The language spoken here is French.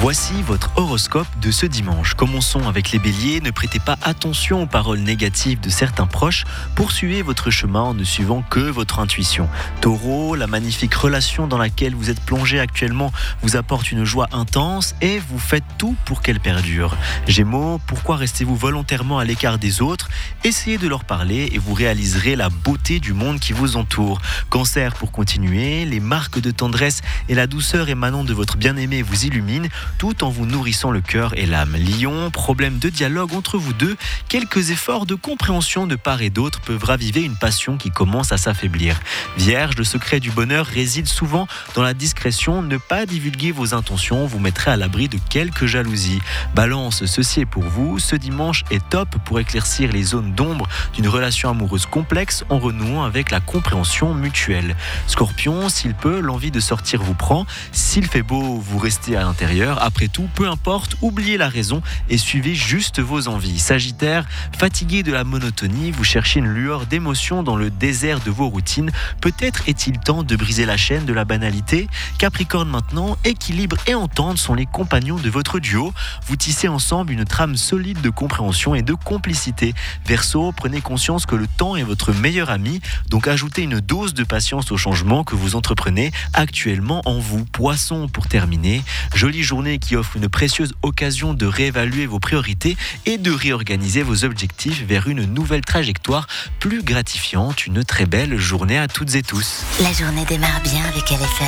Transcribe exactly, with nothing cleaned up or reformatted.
Voici votre horoscope de ce dimanche. Commençons avec les béliers. Ne prêtez pas attention aux paroles négatives de certains proches. Poursuivez votre chemin en ne suivant que votre intuition. Taureau, la magnifique relation dans laquelle vous êtes plongé actuellement vous apporte une joie intense et vous faites tout pour qu'elle perdure. Gémeaux, pourquoi restez-vous volontairement à l'écart des autres? Essayez de leur parler et vous réaliserez la beauté du monde qui vous entoure. Cancer, pour continuer, les marques de tendresse et la douceur émanant de votre bien-aimé vous illuminent, tout en vous nourrissant le cœur et l'âme. Lion, problème de dialogue entre vous deux, quelques efforts de compréhension de part et d'autre peuvent raviver une passion qui commence à s'affaiblir. Vierge, le secret du bonheur réside souvent dans la discrétion. Ne pas divulguer vos intentions vous mettrait à l'abri de quelques jalousies. Balance, ceci est pour vous. Ce dimanche est top pour éclaircir les zones d'ombre d'une relation amoureuse complexe en renouant avec la compréhension mutuelle. Scorpion, s'il peut, l'envie de sortir vous prend. S'il fait beau, vous restez à l'intérieur. Après tout, peu importe, oubliez la raison et suivez juste vos envies. Sagittaire, fatigué de la monotonie, vous cherchez une lueur d'émotion dans le désert de vos routines. Peut-être est-il temps de briser la chaîne de la banalité. Capricorne maintenant, équilibre et entente sont les compagnons de votre duo. Vous tissez ensemble une trame solide de compréhension et de complicité. Verseau, prenez conscience que le temps est votre meilleur ami, donc ajoutez une dose de patience au changement que vous entreprenez actuellement en vous. Poisson, pour terminer, jolie journée qui offre une précieuse occasion de réévaluer vos priorités et de réorganiser vos objectifs vers une nouvelle trajectoire plus gratifiante. Une très belle journée à toutes et tous. La journée démarre bien avec L F M.